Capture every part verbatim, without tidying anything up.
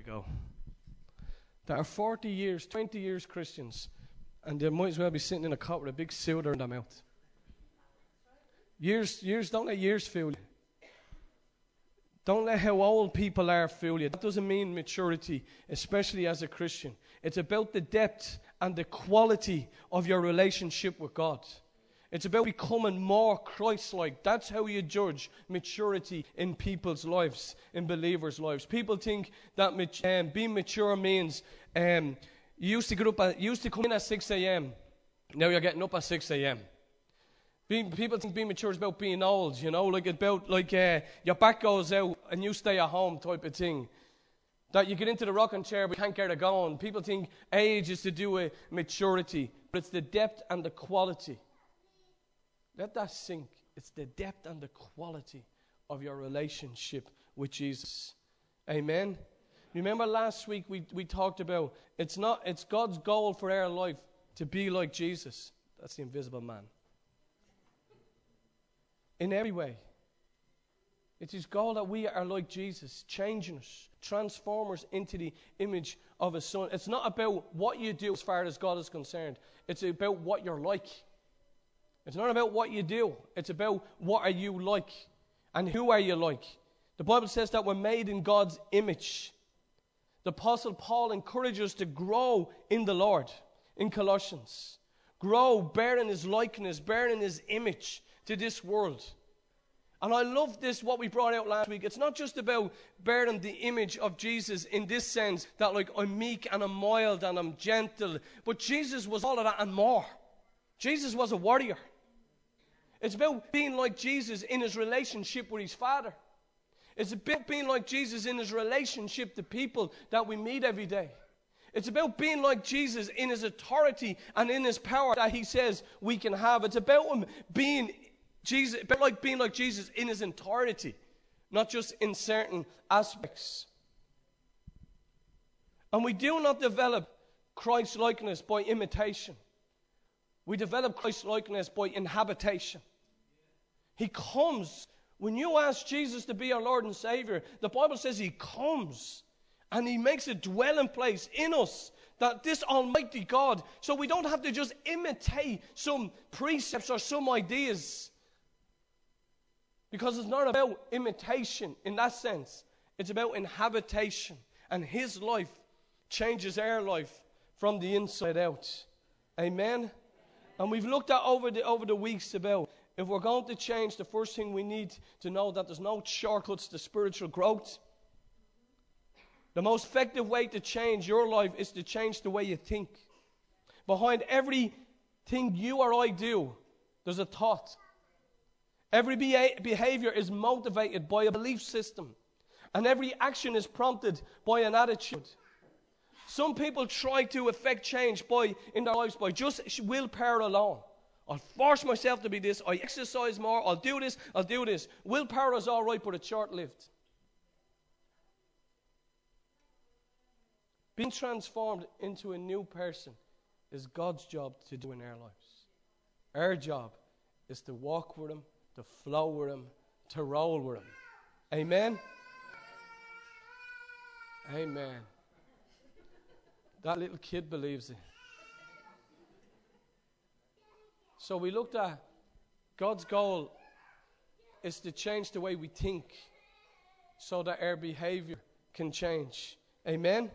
you go. That are forty years, twenty years Christians, and they might as well be sitting in a cot with a big soda in their mouth. Years, years, don't let years fool you. Don't let how old people are fool you. That doesn't mean maturity, especially as a Christian. It's about the depth and the quality of your relationship with God. It's about becoming more Christ-like. That's how you judge maturity in people's lives, in believers' lives. People think that um, being mature means um, you used to get up at, you used to come in at six a.m. Now you're getting up at six a.m. Being, people think being mature is about being old, you know, like about like uh, your back goes out and you stay at home type of thing. That you get into the rocking chair but you can't get it going. People think age is to do with maturity, but it's the depth and the quality. Let that sink. It's the depth and the quality of your relationship with Jesus. Amen. Remember last week we, we talked about it's not it's God's goal for our life to be like Jesus. That's the invisible man. In every way. It's his goal that we are like Jesus, changing us, transform us into the image of his son. It's not about what you do as far as God is concerned. It's about what you're like. It's not about what you do. It's about what are you like and who are you like. The Bible says that we're made in God's image. The Apostle Paul encourages us to grow in the Lord in Colossians. Grow, bearing his likeness, bearing his image to this world. And I love this, what we brought out last week. It's not just about bearing the image of Jesus in this sense that like I'm meek and I'm mild and I'm gentle. But Jesus was all of that and more. Jesus was a warrior. It's about being like Jesus in his relationship with his Father. It's about being like Jesus in his relationship to people that we meet every day. It's about being like Jesus in his authority and in his power that he says we can have. It's about him being Jesus, about like being like Jesus in his entirety, not just in certain aspects. And we do not develop Christ-likeness by imitation. We develop Christ-likeness by inhabitation. He comes. When you ask Jesus to be our Lord and Savior, the Bible says he comes and he makes a dwelling place in us, that this almighty God, so we don't have to just imitate some precepts or some ideas, because it's not about imitation in that sense. It's about inhabitation, and his life changes our life from the inside out. Amen? And we've looked at over the, over the weeks about if we're going to change, the first thing we need to know that there's no shortcuts to spiritual growth. The most effective way to change your life is to change the way you think. Behind everything you or I do, there's a thought. Every beha- behavior is motivated by a belief system. And every action is prompted by an attitude. Some people try to effect change by in their lives by just willpower alone. I'll force myself to be this. I exercise more. I'll do this. I'll do this. Willpower is all right, but it's short-lived. Being transformed into a new person is God's job to do in our lives. Our job is to walk with him, to flow with him, to roll with him. Amen? Amen. That little kid believes it. So we looked at God's goal is to change the way we think so that our behavior can change. Amen?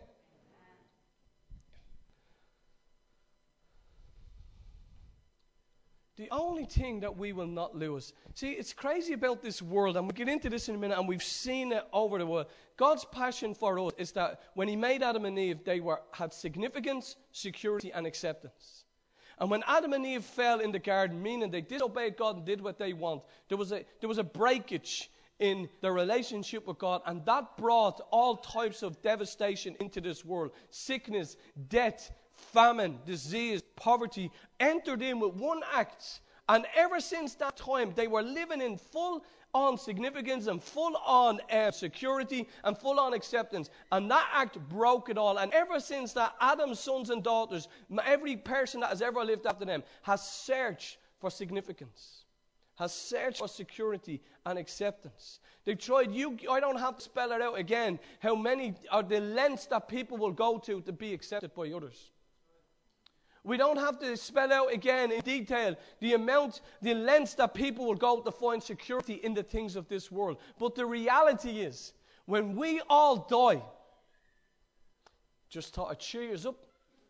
The only thing that we will not lose. See, it's crazy about this world, and we'll get into this in a minute, and we've seen it over the world. God's passion for us is that when he made Adam and Eve, they were had significance, security, and acceptance. And when Adam and Eve fell in the garden, meaning they disobeyed God and did what they want, there was a there was a breakage in their relationship with God, and that brought all types of devastation into this world. Sickness, death, famine, disease, poverty entered in with one act. And ever since that time, they were living in full-on significance and full-on uh, security and full-on acceptance. And that act broke it all. And ever since that, Adam's sons and daughters, every person that has ever lived after them, has searched for significance. has searched for security and acceptance. They've tried, you, I don't have to spell it out again, how many are the lengths that people will go to to be accepted by others. We don't have to spell out again in detail the amount, the lengths that people will go to find security in the things of this world. But the reality is, when we all die, just thought I'd cheer you up.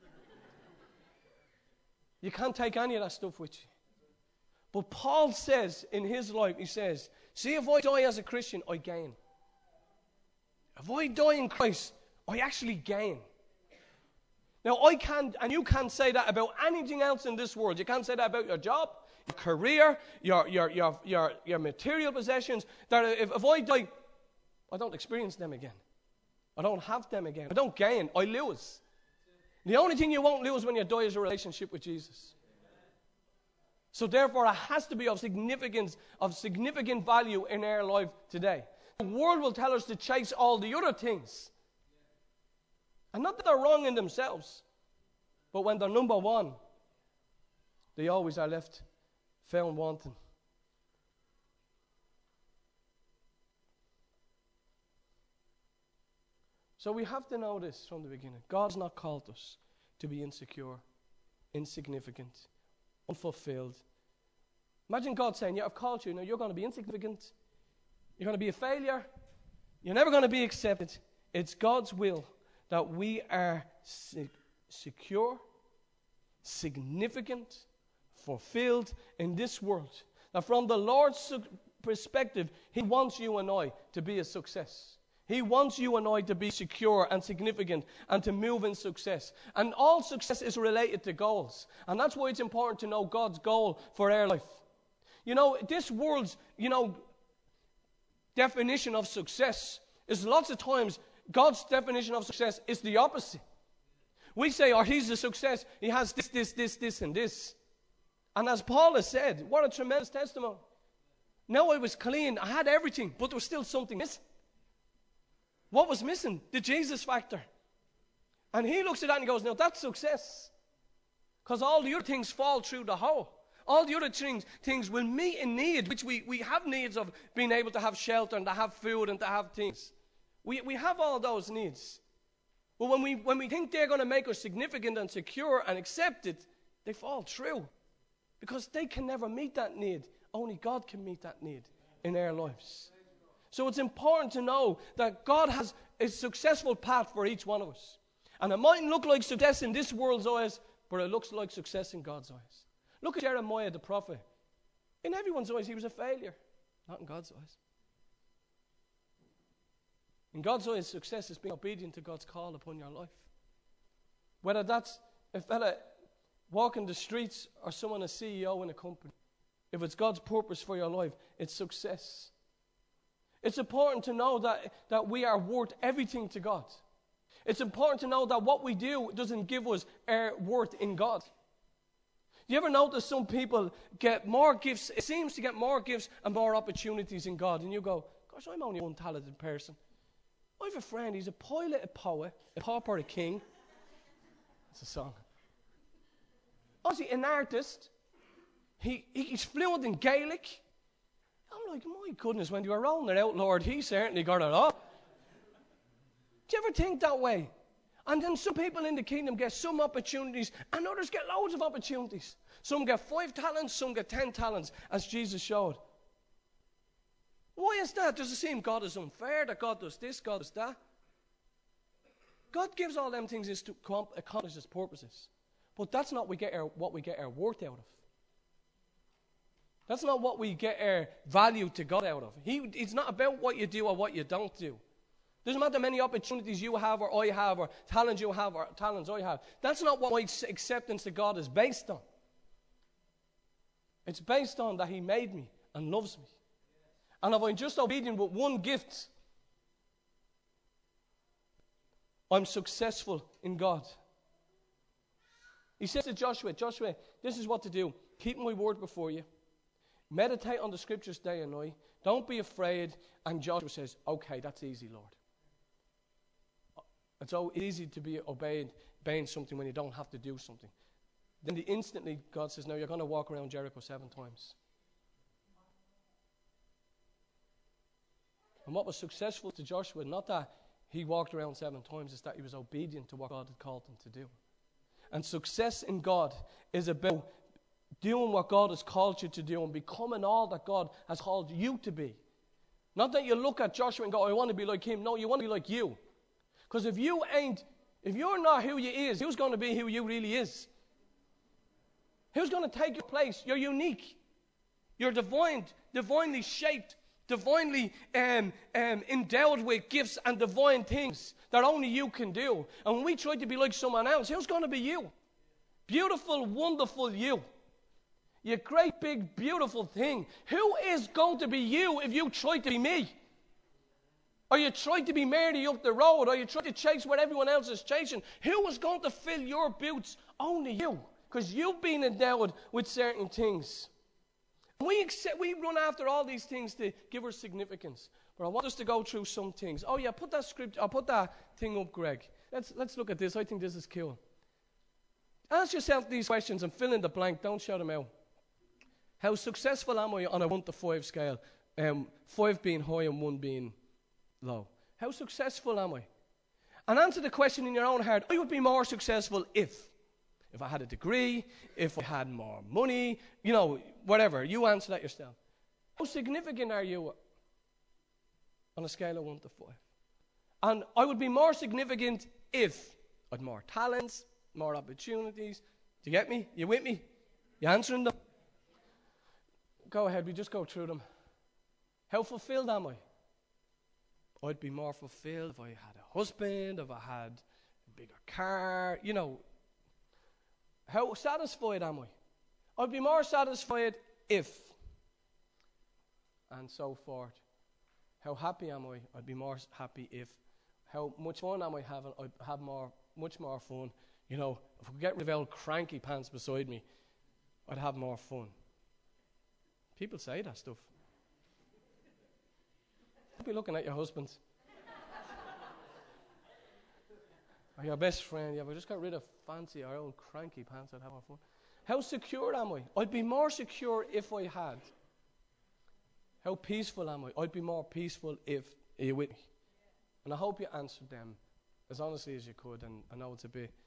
You can't take any of that stuff with you. But Paul says in his life, he says, see, if I die as a Christian, I gain. If I die in Christ, I actually gain. Now, I can't, and you can't say that about anything else in this world. You can't say that about your job, your career, your your your your, your material possessions. That if, if I die, I don't experience them again. I don't have them again. I don't gain. I lose. The only thing you won't lose when you die is a relationship with Jesus. So therefore, it has to be of significance, of significant value in our life today. The world will tell us to chase all the other things. And not that they're wrong in themselves, but when they're number one, they always are left found wanting. So we have to know this from the beginning. God's not called us to be insecure, insignificant, unfulfilled. Imagine God saying, yeah, I've called you. Now you're going to be insignificant. You're going to be a failure. You're never going to be accepted. It's God's will that we are se- secure, significant, fulfilled in this world. That from the Lord's su- perspective, He wants you and I to be a success. He wants you and I to be secure and significant and to move in success. And all success is related to goals. And that's why it's important to know God's goal for our life. You know, this world's, you know, definition of success is lots of times God's definition of success is the opposite. We say, oh, he's a success. He has this, this, this, this, and this. And as Paul has said, what a tremendous testimony. Now I was clean. I had everything, but there was still something missing. What was missing? The Jesus factor. And he looks at that and goes, now that's success. Because all the other things fall through the hole. All the other things, things will meet a need, which we, we have needs of being able to have shelter and to have food and to have things. We, we have all those needs. But when we, when we think they're going to make us significant and secure and accepted, they fall through. Because they can never meet that need. Only God can meet that need in our lives. So it's important to know that God has a successful path for each one of us. And it mightn't look like success in this world's eyes, but it looks like success in God's eyes. Look at Jeremiah the prophet. In everyone's eyes, he was a failure. Not in God's eyes. In God's eyes, success is being obedient to God's call upon your life. Whether that's a fella walking the streets or someone a C E O in a company. If it's God's purpose for your life, it's success. It's important to know that, that we are worth everything to God. It's important to know that what we do doesn't give us our worth in God. Do you ever notice some people get more gifts, it seems to get more gifts and more opportunities in God, and you go, gosh, I'm only one talented person. I have a friend, he's a pilot, a poet, a pauper, a king. That's a song. Honestly, an artist. He, he's fluent in Gaelic. I'm like, my goodness, when you were rolling it out, Lord, he certainly got it up. Do you ever think that way? And then some people in the kingdom get some opportunities, and others get loads of opportunities. Some get five talents, some get ten talents, as Jesus showed. Why is that? Does it seem God is unfair, that God does this, God does that? God gives all them things is to accomplish His purposes. But that's not we get our, what we get our worth out of. That's not what we get our value to God out of. He, it's not about what you do or what you don't do. Doesn't matter how many opportunities you have or I have or talents you have or talents I have. That's not what my acceptance to God is based on. It's based on that He made me and loves me. And if I'm just obedient with one gift, I'm successful in God. He says to Joshua, Joshua, this is what to do. Keep my word before you. Meditate on the scriptures day and night. Don't be afraid. And Joshua says, okay, that's easy, Lord. It's so easy to be obeyed, obeying something when you don't have to do something. Then the instantly God says, no, you're going to walk around Jericho seven times. And what was successful to Joshua, not that he walked around seven times, is that he was obedient to what God had called him to do. And success in God is about doing what God has called you to do and becoming all that God has called you to be. Not that you look at Joshua and go, I want to be like him. No, you want to be like you. Because if you ain't, if you're not who you is, who's going to be who you really is? Who's going to take your place? You're unique. You're divine, divinely shaped, divinely um, um, endowed with gifts and divine things that only you can do. And when we try to be like someone else, who's going to be you? Beautiful, wonderful you. You great, big, beautiful thing. Who is going to be you if you try to be me? Are you trying to be Mary up the road? Are you trying to chase what everyone else is chasing? Who is going to fill your boots? Only you. Because you've been endowed with certain things. We accept, we run after all these things to give us significance. But I want us to go through some things. Oh yeah, put that script, I'll put that thing up, Greg. Let's, let's look at this. I think this is cool. Ask yourself these questions and fill in the blank. Don't shout them out. How successful am I on a one to five scale? Um, five being high and one being low. How successful am I? And answer the question in your own heart. I would be more successful if. If I had a degree, if I had more money, you know, whatever. You answer that yourself. How significant are you on a scale of one to five? And I would be more significant if I had more talents, more opportunities. Do you get me? You with me? You answering them? Go ahead, we just go through them. How fulfilled am I? I'd be more fulfilled if I had a husband, if I had a bigger car, you know. How satisfied am I? I'd be more satisfied if, and so forth. How happy am I? I'd be more happy if. How much fun am I having? I'd have more, much more fun. You know, if I could get rid of old cranky pants beside me, I'd have more fun. People say that stuff. Don't be looking at your husbands. Or your best friend. Yeah, but I just got rid of fancy or old cranky pants. I'd have more fun. How secure am I? I'd be more secure if I had. How peaceful am I? I'd be more peaceful if. Are you with me? And I hope you answered them as honestly as you could. And I know it's a bit.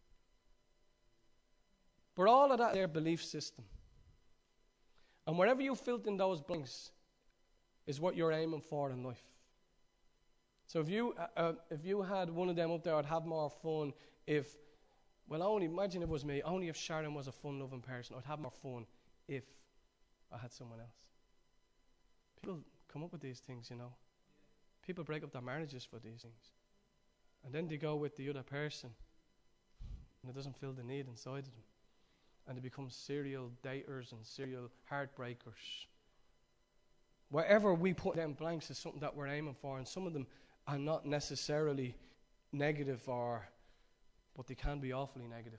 But all of that is their belief system. And wherever you filled in those blanks is what you're aiming for in life. So if you uh, uh, if you had one of them up there, I'd have more fun if, well, only imagine if it was me, only if Sharon was a fun-loving person, I'd have more fun if I had someone else. People come up with these things, you know. People break up their marriages for these things. And then they go with the other person, and it doesn't fill the need inside of them. And they become serial daters and serial heartbreakers. Wherever we put them blanks is something that we're aiming for, and some of them are not necessarily negative, or, but they can be awfully negative.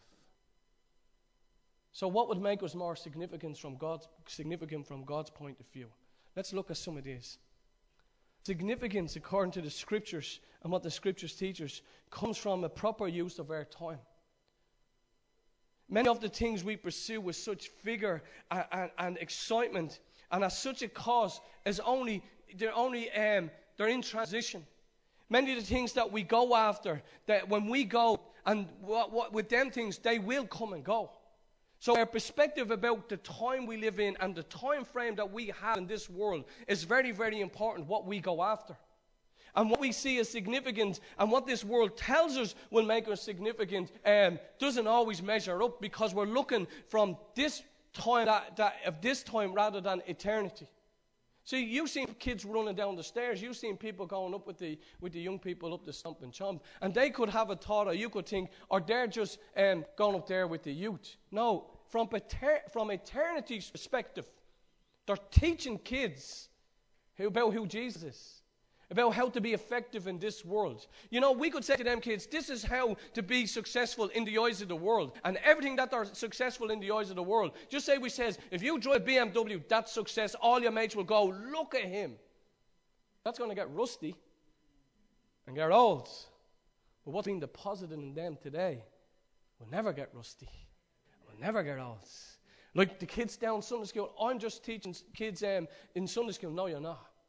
So what would make us more significant from God's, significant from God's point of view? Let's look at some of these. Significance, according to the Scriptures and what the Scriptures teach us, comes from a proper use of our time. Many of the things we pursue with such vigor and, and, and excitement, and at such a cost, is only they're only um, they're in transition. Many of the things that we go after, that when we go, and what, what, with them things, they will come and go. So our perspective about the time we live in and the time frame that we have in this world is very, very important, what we go after. And what we see as significant and what this world tells us will make us significant um, doesn't always measure up, because we're looking from this time, that, that, of this time rather than eternity. See, you've seen kids running down the stairs. You've seen people going up with the with the young people up the stump and chomp. And they could have a thought, or you could think, or they're just um, going up there with the youth. No, from, pater- from eternity's perspective, they're teaching kids who, about who Jesus is. About how to be effective in this world. You know, we could say to them kids, this is how to be successful in the eyes of the world. And everything that are successful in the eyes of the world. Just say we says, if you drive a B M W, that's success. All your mates will go, look at him. That's going to get rusty and get old. But what's being deposited in them today will never get rusty. Will never get old. Like the kids down Sunday school, I'm just teaching kids um, in Sunday school. No, you're not.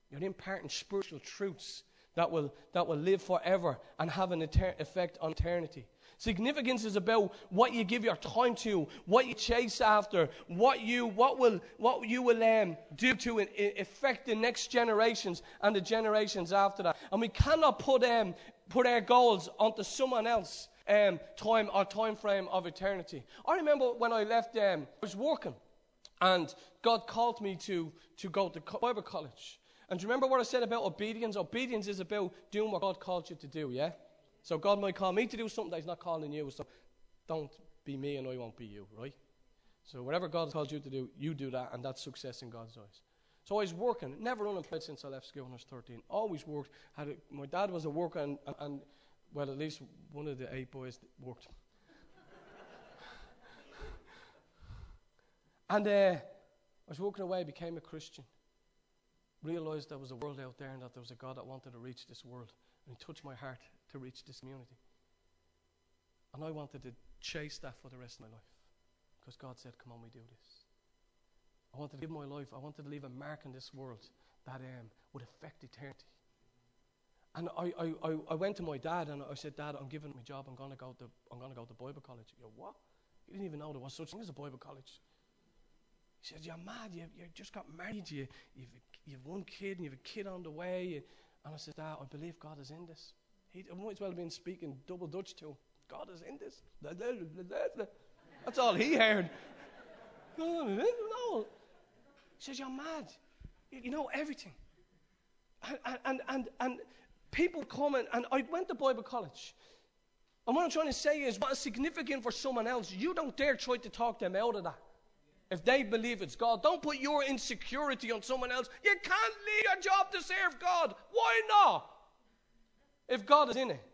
You're imparting spiritual truths that will, that will live forever and have an etern- effect on eternity. Significance is about what you give your time to, what you chase after, what you what will what you will um, do to in, in affect the next generations and the generations after that. And we cannot put um put our goals onto someone else um time or time frame of eternity. I remember when I left, um, I was working, and God called me to to go to Bible college. And do you remember what I said about obedience? Obedience is about doing what God called you to do. Yeah. So God might call me to do something that he's not calling you. So don't be me and I won't be you, right? So whatever God has called you to do, you do that, and that's success in God's eyes. So I was working, never unemployed since I left school when I was thirteen. Always worked. Had a, my dad was a worker, and, and, and, well, at least one of the eight boys worked. and uh, I was working away, became a Christian. Realized there was a world out there and that there was a God that wanted to reach this world. And he touched my heart to reach this community. And I wanted to chase that for the rest of my life. Because God said, come on, we do this. I wanted to live my life. I wanted to leave a mark in this world that um, would affect eternity. And I, I, I, I went to my dad and I said, Dad, I'm giving my job. I'm going to go to I'm going to go to Bible college. He goes, what? You didn't even know there was such thing as a Bible college. He said, you're mad. You, you just got married. You, you've, you've one kid and you have a kid on the way. And, and I said, Dad, I believe God is in this. He might as well have been speaking double Dutch to him. God is in this. That's all he heard. No. He says, you're mad. You, you know everything. And, and, and, and people come and, and I went to Bible college. And what I'm trying to say is, what is significant for someone else, you don't dare try to talk them out of that. If they believe it's God, don't put your insecurity on someone else. You can't leave your job to serve God. Why not? If God is in it.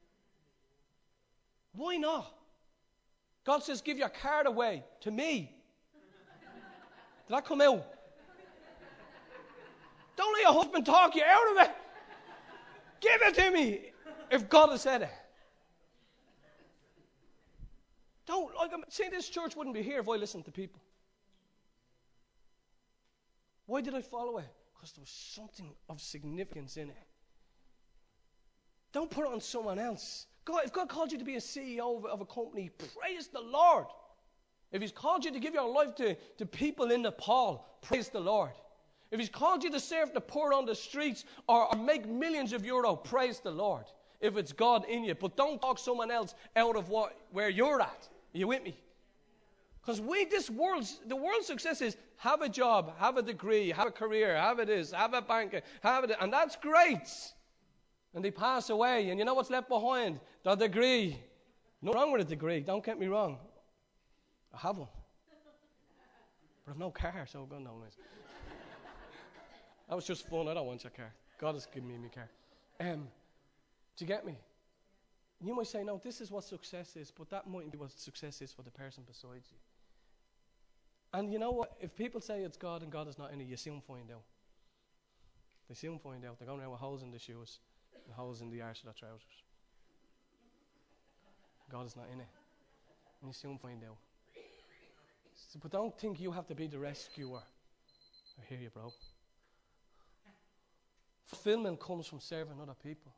Why not? God says, give your card away to me. Did that come out? Don't let your husband talk you out of it. Give it to me if God has said it. Don't, like, see, this church wouldn't be here if I listened to people. Why did I follow it? Because there was something of significance in it. Don't put it on someone else. God, if God called you to be a C E O of, of a company, praise the Lord. If he's called you to give your life to, to people in Nepal, praise the Lord. If he's called you to serve the poor on the streets or, or make millions of euro, praise the Lord. If it's God in you. But don't talk someone else out of what where you're at. Are you with me? Because we, this world's, the world's success is have a job, have a degree, have a career, have it this, have a bank, have it, and that's great. And they pass away, and you know what's left behind? The degree. No wrong with a degree, don't get me wrong. I have one. But I've no car, so God knows. That was just fun. I don't want your car. God has given me my car. Um, do you get me? You might say, no, this is what success is, but that mightn't be what success is for the person beside you. And you know what? If people say it's God and God is not in it, you soon find out. They soon find out. They're going around with holes in the shoes and holes in the arse of their trousers. God is not in it. And you soon find out. So, but don't think you have to be the rescuer. I hear you, bro. Fulfillment comes from serving other people.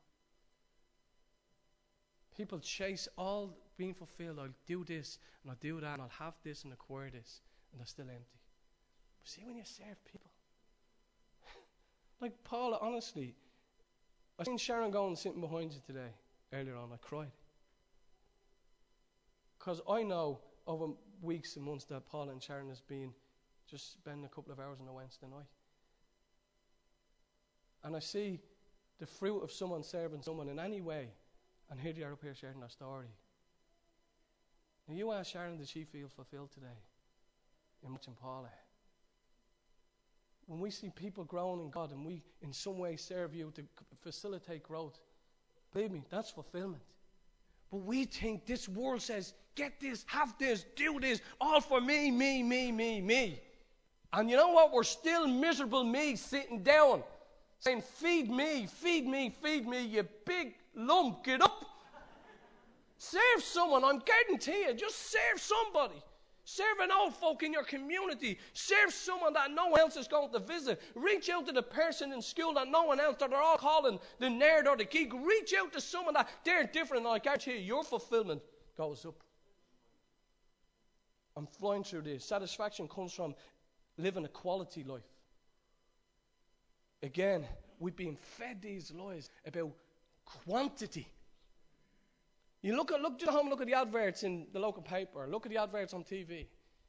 People chase all being fulfilled. I'll do this and I'll do that and I'll have this and acquire this, and they're still empty. But see, when you serve people, like Paula, honestly, I seen Sharon going sitting behind you today, earlier on. I cried. Because I know over weeks and months that Paula and Sharon has been just spending a couple of hours on a Wednesday night. And I see the fruit of someone serving someone in any way, and here they are up here sharing their story. Now you ask Sharon, did she feel fulfilled today in watching Paula? When we see people growing in God and we in some way serve you to facilitate growth, believe me, that's fulfillment. But we think this world says, get this, have this, do this, all for me, me, me, me, me. And you know what? We're still miserable me sitting down saying, feed me, feed me, feed me, you big lump, get up. Serve someone, I'm guaranteeing you, just serve somebody. Serve an old folk in your community. Serve someone that no one else is going to visit. Reach out to the person in school that no one else, that they're all calling the nerd or the geek. Reach out to someone that they're different, and I guarantee you, your fulfillment goes up. I'm flying through this. Satisfaction comes from living a quality life. Again, we've been fed these lies about quantity. You look at look at home, and look at the adverts in the local paper. Look at the adverts on T V.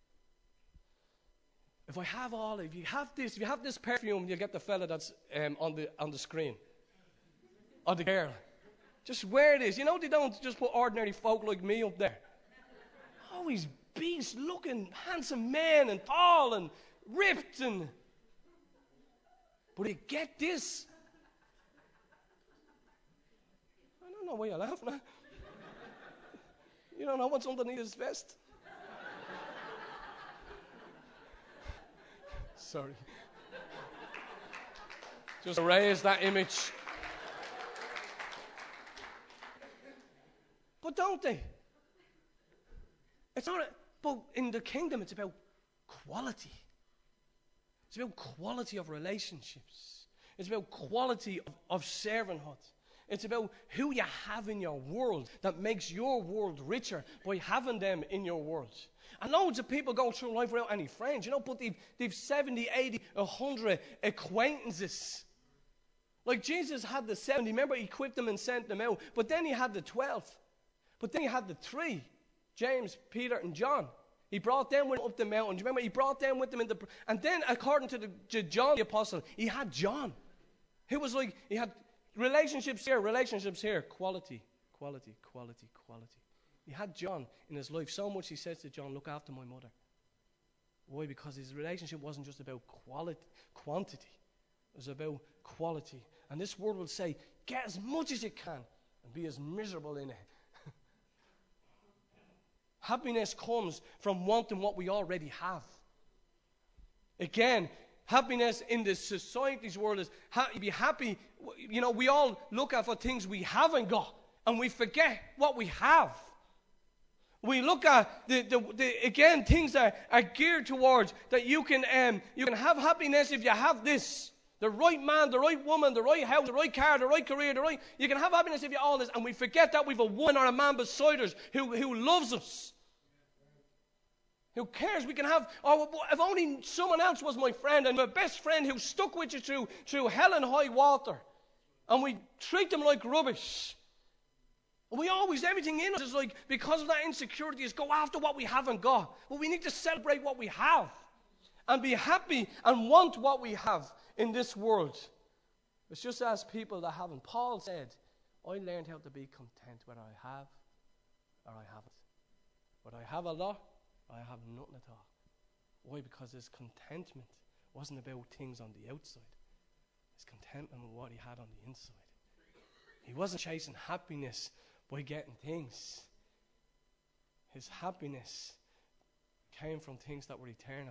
If I have all, if you have this, if you have this perfume, you'll get the fella that's um, on the on the screen, or the girl. Just wear this. You know they don't just put ordinary folk like me up there. Always beast-looking, handsome men, and tall and ripped, and but you get this. I don't know why you're laughing at. You don't know what's underneath his vest? Sorry. Just erase that image. But don't they? It's not a, but in the kingdom it's about quality. It's about quality of relationships. It's about quality of, of servanthood. It's about who you have in your world that makes your world richer by having them in your world. And loads of people go through life without any friends, you know, but they've, they've seventy, eighty, one hundred acquaintances. Like Jesus had the seventy. Remember, he equipped them and sent them out. But then he had the twelve. But then he had the three, James, Peter, and John. He brought them with him up the mountain. Do you remember? He brought them with him in the... And then, according to, the, to John the Apostle, he had John. He was like, he had... Relationships here, relationships here. Quality, quality, quality, quality. He had John in his life so much he says to John, look after my mother. Why? Because his relationship wasn't just about quality, quantity. It was about quality. And this word will say, get as much as you can and be as miserable in it. Happiness comes from wanting what we already have. Again, happiness in the society's world is ha- be happy. You know, we all look at for things we haven't got, and we forget what we have. We look at the, the, the again things that are geared towards that you can um, you can have happiness if you have this. The right man, the right woman, the right house, the right car, the right career, the right... You can have happiness if you have all this, and we forget that we've a woman or a man beside us who, who loves us. Who cares? We can have, oh, if only someone else was my friend and my best friend who stuck with you through, through hell and high water. And we treat them like rubbish. We always, everything in us is like, because of that insecurity, is go after what we haven't got. But we need to celebrate what we have. And be happy and want what we have in this world. It's just as people that haven't. Paul said, I learned how to be content whether I have or I haven't. Whether I have a lot, I have nothing at all. Why? Because his contentment wasn't about things on the outside. His contentment with what he had on the inside. He wasn't chasing happiness by getting things. His happiness came from things that were eternal.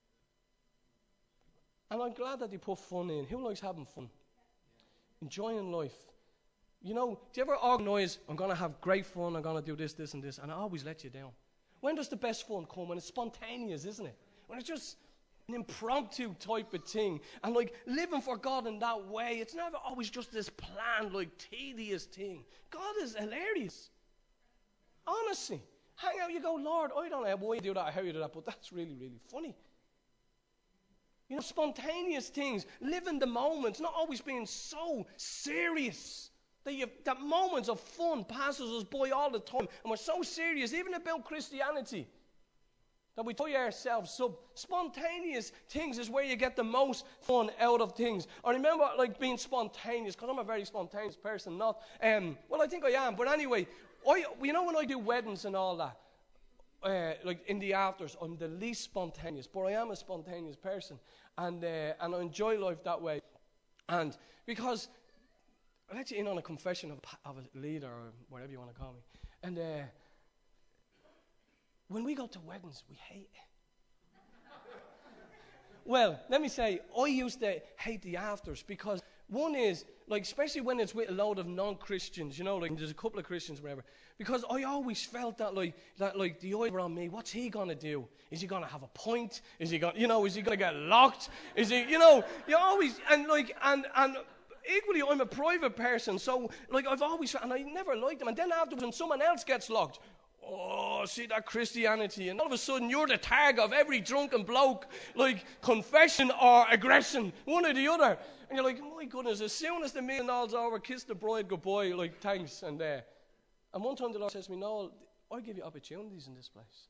And I'm glad that he put fun in. Who likes having fun? Enjoying life. You know, do you ever organise, I'm going to have great fun, I'm going to do this, this, and this, and I always let you down? When does the best fun come? When it's spontaneous, isn't it? When it's just an impromptu type of thing. And like living for God in that way, it's never always just this planned, like tedious thing. God is hilarious. Honestly. Hang out, you go, Lord, I don't know why you do that or how you do that, but that's really, really funny. You know, spontaneous things, living the moments, not always being so serious. That, you, that moments of fun passes us by all the time. And we're so serious, even about Christianity, that we tie ourselves up. Spontaneous things is where you get the most fun out of things. I remember like being spontaneous, because I'm a very spontaneous person, not, um, well, I think I am. But anyway, I, you know when I do weddings and all that, uh, like in the afters, I'm the least spontaneous, but I am a spontaneous person. And, uh, and I enjoy life that way. And because... I'll let you in on a confession of, of a leader or whatever you want to call me. And uh, when we go to weddings, we hate it. Well, let me say, I used to hate the afters because One is, like, especially when it's with a load of non-Christians, you know, like there's a couple of Christians, whatever. Because I always felt that, like, that, like, the eyes were on me. What's he going to do? Is he going to have a point? Is he going, you know, is he going to get locked? Is he, you know, you always, and like, and, and equally, I'm a private person. So, like, I've always, and I never liked them. And then afterwards, when someone else gets locked, oh, see that Christianity. And all of a sudden, you're the tag of every drunken bloke, like, confession or aggression, one or the other. And you're like, my goodness, as soon as the million dollars over, kiss the bride goodbye, like, thanks, and there. Uh, and one time the Lord says to me, Noel, I give you opportunities in this place.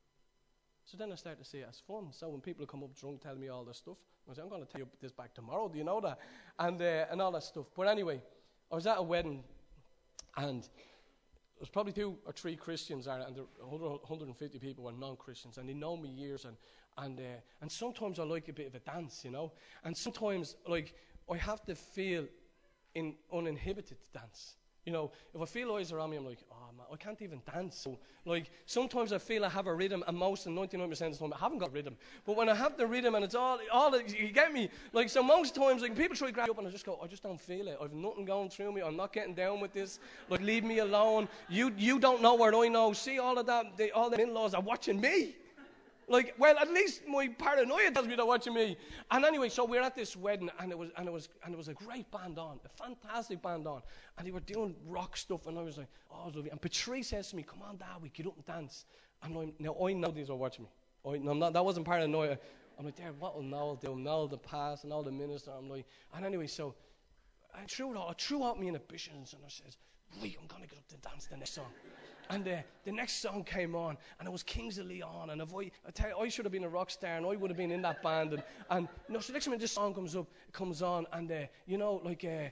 So then I start to see it as fun. So when people come up drunk, tell me all this stuff, I say, I'm going to tell you this back tomorrow, do you know that? And, uh, and all that stuff. But anyway, I was at a wedding, and there was probably two or three Christians there, and there one hundred fifty people were non-Christians, and they know me years, and and uh, and sometimes I like a bit of a dance, you know, and sometimes, like, I have to feel in uninhibited to dance. You know, if I feel eyes around me, I'm like, oh man, I can't even dance. So, like, sometimes I feel I have a rhythm, and most, and ninety-nine percent of the time, I haven't got rhythm. But when I have the rhythm, and it's all, all, you get me? Like, so most times, like, people try to grab me up, and I just go, I just don't feel it. I've nothing going through me. I'm not getting down with this. Like, leave me alone. You, you don't know what I know. See, all of that, they, all the in-laws are watching me. Like, well, at least my paranoia tells me they're watching me. And anyway, so we're at this wedding, and it was and it was and it was a great band on, a fantastic band on, and they were doing rock stuff, and I was like, oh, it's lovely. And Patrice says to me, "Come on, Dad, we get up and dance." And I'm, now I know these are watching me. I, I'm not, that wasn't paranoia. I'm like, Dad, what will Noel do? Noel the past and all the minister. I'm like, and anyway, so I threw it all, I threw out my inhibitions, and I says, right, I'm gonna get up to dance the next song. And uh, the next song came on, and it was Kings of Leon. And if I, I tell you, I should have been a rock star, and I would have been in that band. And, and you know, so next time this song comes up, it comes on, and uh, you know, like, uh,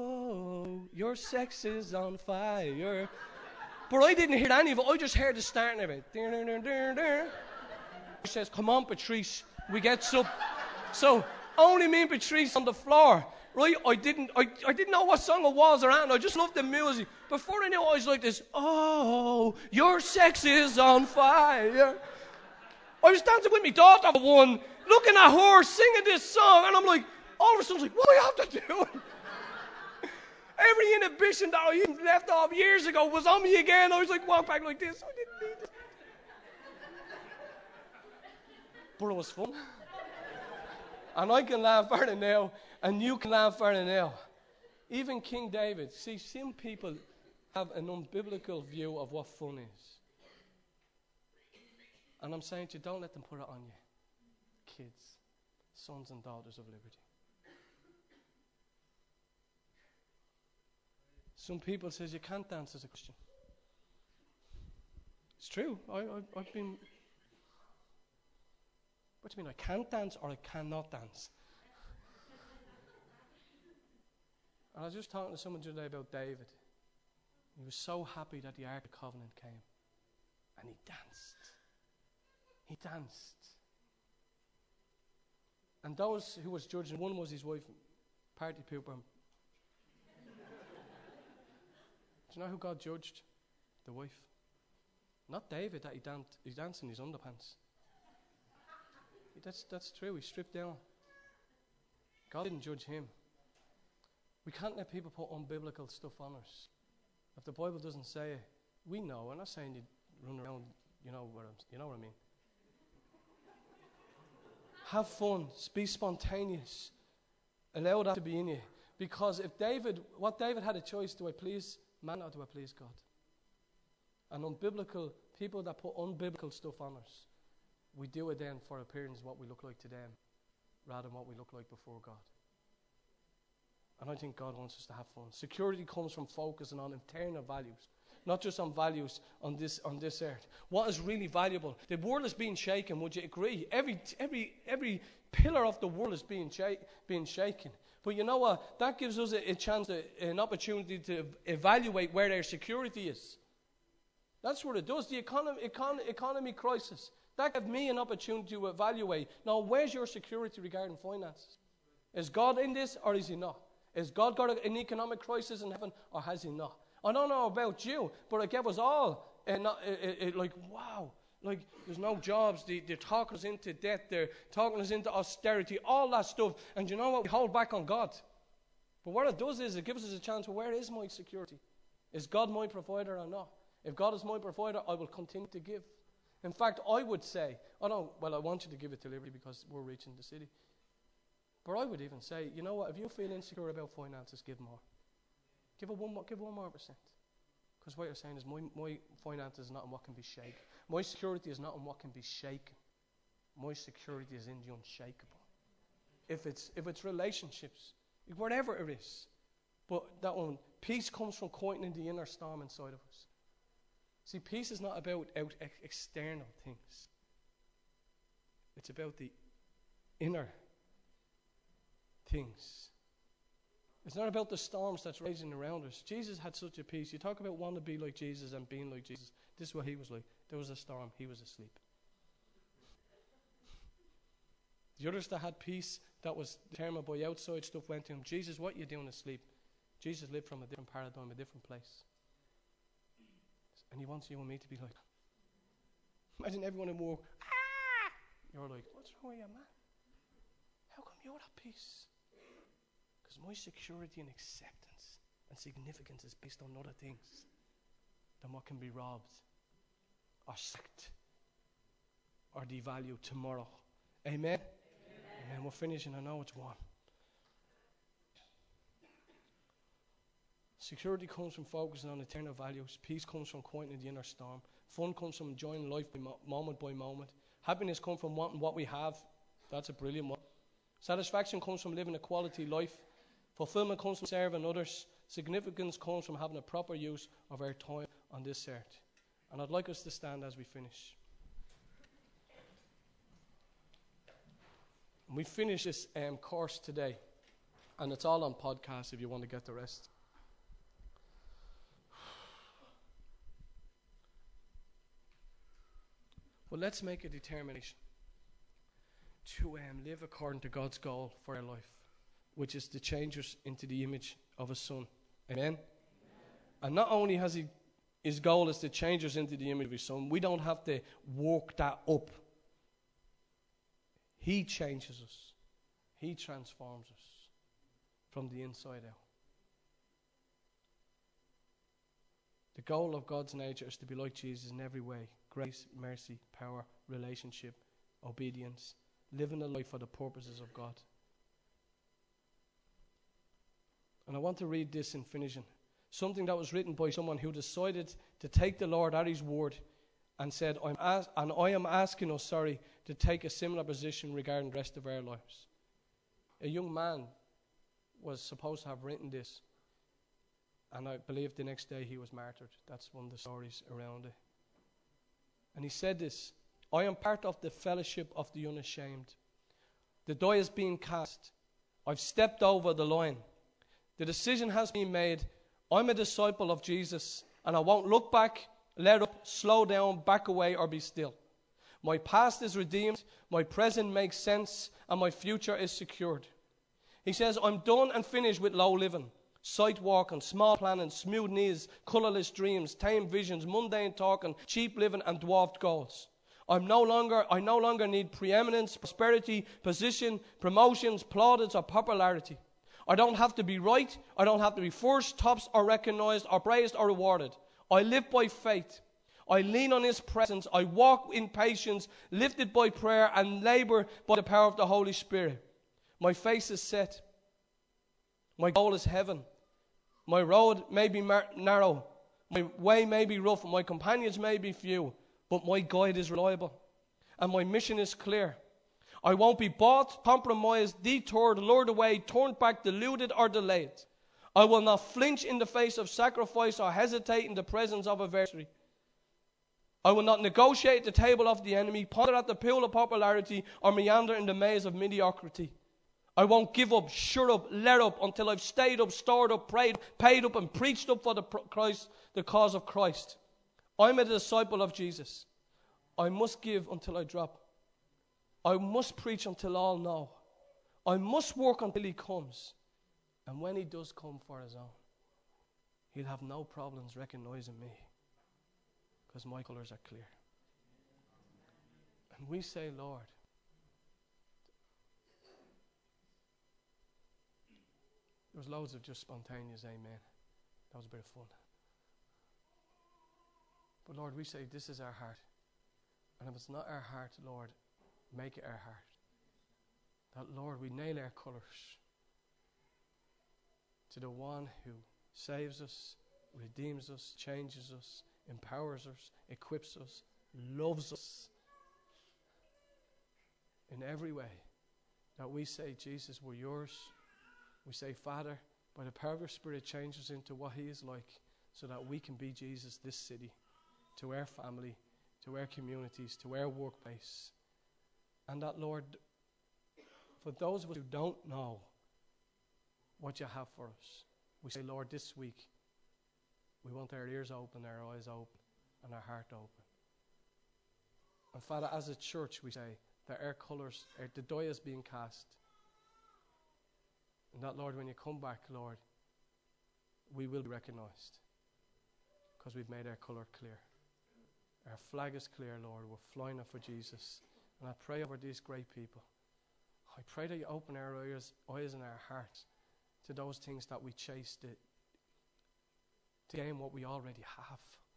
oh, your sex is on fire. But I didn't hear any of it. I just heard the starting of it. He says, "Come on, Patrice, we get some." So only me and Patrice on the floor. Right, I didn't, I, I didn't know what song it was or anything. I just loved the music. Before I knew it, I was like this. Oh, your sex is on fire. I was dancing with my daughter one, looking at her singing this song, and I'm like, all of a sudden, I was like, what do I have to do? Every inhibition that I even left off years ago was on me again. I was like, walk back like this. I didn't need it. But it was fun. And I can laugh at it now, and you can laugh at it now. Even King David. See, some people have an unbiblical view of what fun is. And I'm saying to you, don't let them put it on you. Kids, sons and daughters of liberty. Some people says you can't dance as a Christian. It's true. I, I, I've been... What do you mean, I can't dance or I cannot dance? And I was just talking to someone today about David. He was so happy that the Ark of the Covenant came. And he danced. He danced. And those who was judging, one was his wife, party pooper. Do you know who God judged? The wife. Not David, that he danced, he danced in his underpants. That's, that's true. He stripped down. God didn't judge him. We can't let people put unbiblical stuff on us. If the Bible doesn't say it, we know. I'm not saying you run around, you know what I'm, you know what I mean. Have fun. Be spontaneous. Allow that to be in you. Because if David, what David had a choice, do I please man or do I please God? And unbiblical, people that put unbiblical stuff on us, we do it then for appearance, what we look like to them, rather than what we look like before God. And I think God wants us to have fun. Security comes from focusing on eternal values, not just on values on this on this earth. What is really valuable? The world is being shaken. Would you agree? Every every every pillar of the world is being sh- being shaken. But you know what? That gives us a, a chance, to, an opportunity to evaluate where their security is. That's what it does. The economy econ- economy crisis. That gave me an opportunity to evaluate. Now, where's your security regarding finances? Is God in this or is he not? Is God got an economic crisis in heaven or has he not? I don't know about you, but it gave us all uh, not, uh, uh, uh, like, wow. Like, there's no jobs. They, they're talking us into debt. They're talking us into austerity, all that stuff. And you know what? We hold back on God. But what it does is it gives us a chance, well, where is my security? Is God my provider or not? If God is my provider, I will continue to give. In fact, I would say, I don't, well, I want you to give it to Liberty because we're reaching the city. But I would even say, you know what, if you feel insecure about finances, give more. Give it one more, give one more percent. Because what you're saying is my, my finances is not in what can be shaken. My security is not in what can be shaken. My security is in the unshakable. If it's if it's relationships, whatever it is. But that one, peace comes from quieting the inner storm inside of us. See, peace is not about out ex- external things. It's about the inner things. It's not about the storms that's raging around us. Jesus had such a peace. You talk about wanting to be like Jesus and being like Jesus. This is what he was like. There was a storm. He was asleep. The others that had peace that was determined by outside stuff went to him. Jesus, what are you doing asleep? Jesus lived from a different paradigm, a different place. And he wants you and me to be like, imagine everyone in war, ah! You're like, what's wrong with you, man? How come you're at peace? Because my security and acceptance and significance is based on other things than what can be robbed or sacked or devalued tomorrow. Amen? Amen. Amen. We're finishing. I know it's one. Security comes from focusing on eternal values. Peace comes from quieting the inner storm. Fun comes from enjoying life by mo- moment by moment. Happiness comes from wanting what we have. That's a brilliant one. Satisfaction comes from living a quality life. Fulfillment comes from serving others. Significance comes from having a proper use of our time on this earth. And I'd like us to stand as we finish. And we finish this um, course today. And it's all on podcast if you want to get the rest. Well, let's make a determination to um, live according to God's goal for our life, which is to change us into the image of His Son. Amen? Amen. And not only has He, His goal is to change us into the image of His Son, we don't have to work that up. He changes us. He transforms us from the inside out. The goal of God's nature is to be like Jesus in every way. Grace, mercy, power, relationship, obedience. Living a life for the purposes of God. And I want to read this in finishing. Something that was written by someone who decided to take the Lord at His word and said, I'm as- and I am asking us, sorry, to take a similar position regarding the rest of our lives. A young man was supposed to have written this. And I believe the next day he was martyred. That's one of the stories around it. And he said this, I am part of the fellowship of the unashamed. The die is being cast. I've stepped over the line. The decision has been made. I'm a disciple of Jesus, and I won't look back, let up, slow down, back away, or be still. My past is redeemed, my present makes sense, and my future is secured. He says, I'm done and finished with low living. Sight walking, small planning, smooth knees, colourless dreams, tame visions, mundane talking, cheap living, and dwarfed goals. I'm no longer, I no longer need preeminence, prosperity, position, promotions, plaudits, or popularity. I don't have to be right. I don't have to be first, tops, or recognised, or praised, or rewarded. I live by faith. I lean on His presence. I walk in patience, lifted by prayer, and labour by the power of the Holy Spirit. My face is set. My goal is heaven. My road may be mar- narrow. My way may be rough. My companions may be few. But my guide is reliable. And my mission is clear. I won't be bought, compromised, detoured, lured away, turned back, deluded, or delayed. I will not flinch in the face of sacrifice or hesitate in the presence of adversity. I will not negotiate at the table of the enemy, ponder at the pool of popularity, or meander in the maze of mediocrity. I won't give up, shut up, let up until I've stayed up, stored up, prayed, paid up, and preached up for the Christ, the cause of Christ. I'm a disciple of Jesus. I must give until I drop. I must preach until all know. I must work until He comes. And when He does come for His own, He'll have no problems recognizing me, because my colours are clear. And we say, Lord, There was loads of just spontaneous amen. That was a bit of fun. But Lord, we say this is our heart. And if it's not our heart, Lord, make it our heart. That, Lord, we nail our colours to the one who saves us, redeems us, changes us, empowers us, equips us, loves us in every way. That we say, Jesus, we're yours. We say, Father, by the power of your Spirit, change us into what he is like, so that we can be Jesus this city, to our family, to our communities, to our workplace. And that, Lord, for those of us who don't know what you have for us, we say, Lord, this week, we want our ears open, our eyes open, and our heart open. And Father, as a church, we say that our colours, our, the die is being cast. And that, Lord, when you come back, Lord, we will be recognised, because we've made our colour clear. Our flag is clear, Lord. We're flying up for Jesus. And I pray over these great people. I pray that you open our eyes, eyes and our hearts to those things that we chase to, to gain what we already have.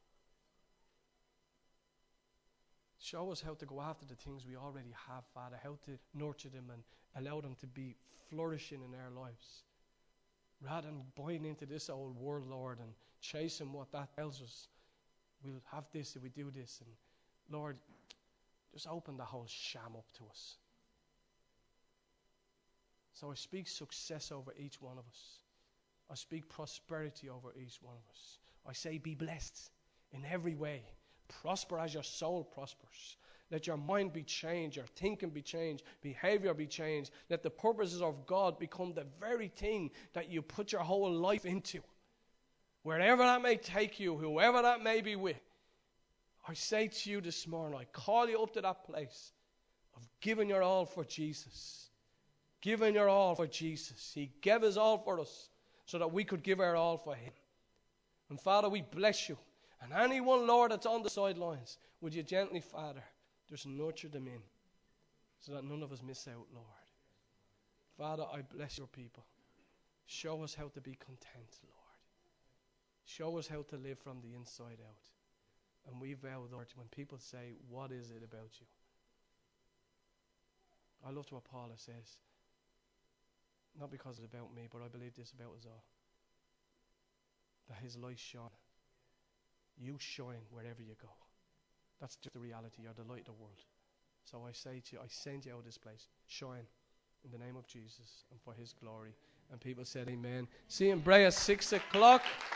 Show us how to go after the things we already have, Father, how to nurture them and allow them to be flourishing in our lives. Rather than buying into this old world, Lord, and chasing what that tells us. We'll have this if we do this. And Lord, just open the whole sham up to us. So I speak success over each one of us. I speak prosperity over each one of us. I say be blessed in every way. Prosper as your soul prospers. Let your mind be changed, your thinking be changed, behavior be changed. Let the purposes of God become the very thing that you put your whole life into. Wherever that may take you, whoever that may be with, I say to you this morning, I call you up to that place of giving your all for Jesus. Giving your all for Jesus. He gave his all for us so that we could give our all for him. And Father, we bless you. And anyone, Lord, that's on the sidelines, would you gently, Father, just nurture them in so that none of us miss out, Lord. Father, I bless your people. Show us how to be content, Lord. Show us how to live from the inside out. And we vow, Lord, when people say, what is it about you? I love what Paula says. Not because it's about me, but I believe this about us all. That his light shone. You shine wherever you go. That's just the reality. You're the light of the world. So I say to you, I send you out of this place. Shine in the name of Jesus and for his glory. And people said amen. See you in Brea, six o'clock.